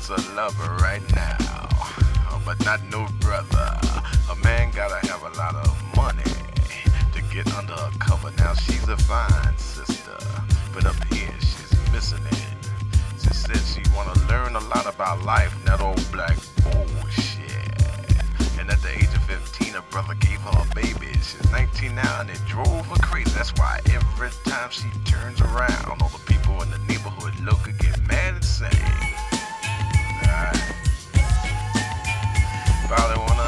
wants a lover right now, but not no brother. A man gotta have a lot of money to get under a cover. Now she's a fine sister, but up here she's missing it. She said she wanna learn a lot about life, not old black bullshit. And at the age of 15, her brother gave her a baby. She's 19 now and it drove her crazy. That's why every time she turns around, all the people in the neighborhood look and get mad and say, alright, probably wanna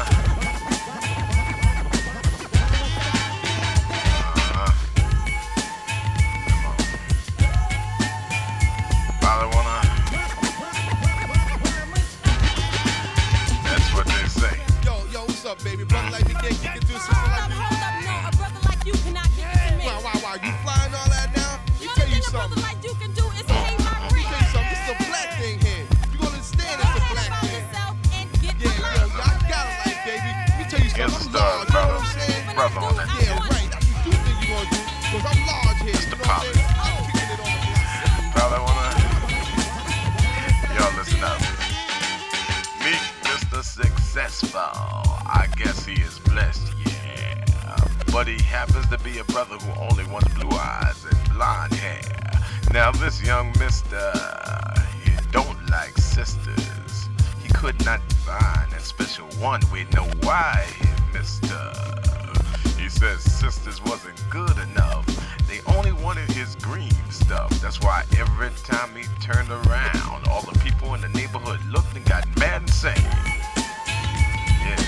baby, brother like me can't kick it to a sister like me. Hold up, no, a brother like you cannot kick it to me. Wow, you flying all that now? Let me tell you something. A brother like you can do is pay my rent. Let me tell you something, this is a black thing here. You gonna understand it's a black thing. I got a life, baby. Let me tell you something, I'm large, you know what I'm saying? Brother on that. Yeah, right, that's what you think you gonna do, cause I'm large here, you know what I'm saying? I'm kicking it on the block. Probably wanna, y'all listen up. Meet Mr. Successful. I guess he is blessed, yeah. But he happens to be a brother who only wants blue eyes and blonde hair. Now this young mister, he don't like sisters. He could not find a special one. We know why, mister. He says sisters wasn't good enough. They only wanted his green stuff. That's why every time he turned around, all the people in the neighborhood looked and got mad and sang. Yeah.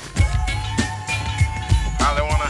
Probably wanna.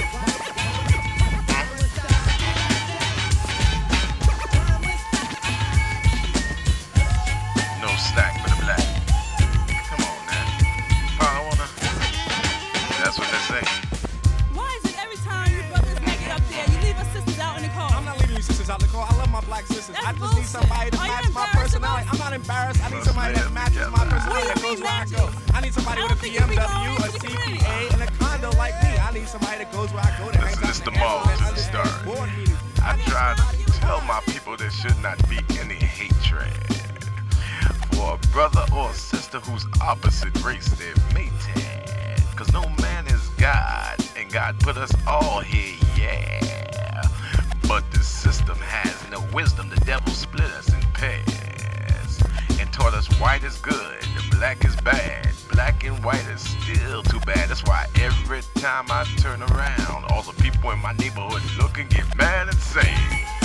No slack for the black. Come on now. Probably wanna. That's what they say. Why is it every time you brothers make it up there, you leave us sisters out in the car? I'm not leaving you sisters out in the car. I love my black sisters. That's I just bullshit. need somebody to Are you match my embarrassed personality. about- I'm not embarrassed. I need somebody that matches my personality that goes where I go. I need somebody with a BMW, a CPA, and a condo like me. I need somebody that goes where I go. That hangs out This is in the mall neighborhood, to the understands start. board meetings. I try to tell my people there should not be any hatred for a brother or a sister whose opposite race they're mated. Cause no man is God, and God put us all here, yeah. But the system has no wisdom. The devil split us in pairs and taught us white is good and black is bad. Black and white is still too bad. That's why every time I turn around, all the people in my neighborhood look and get mad and say,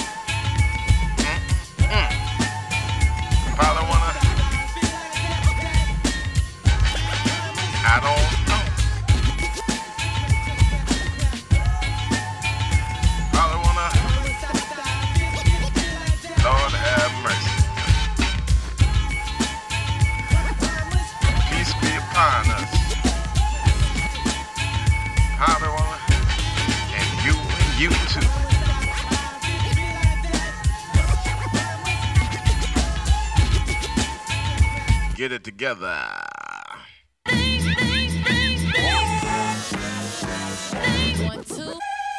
Probably wanna. I don't know. Probably wanna. Lord have mercy. Peace be upon us. Probably wanna. And you too. Get it together. One, two.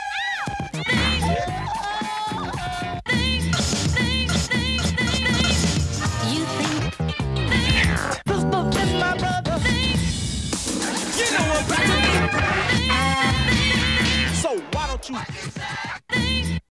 You think this book is my brother? You know what, baby? So why don't you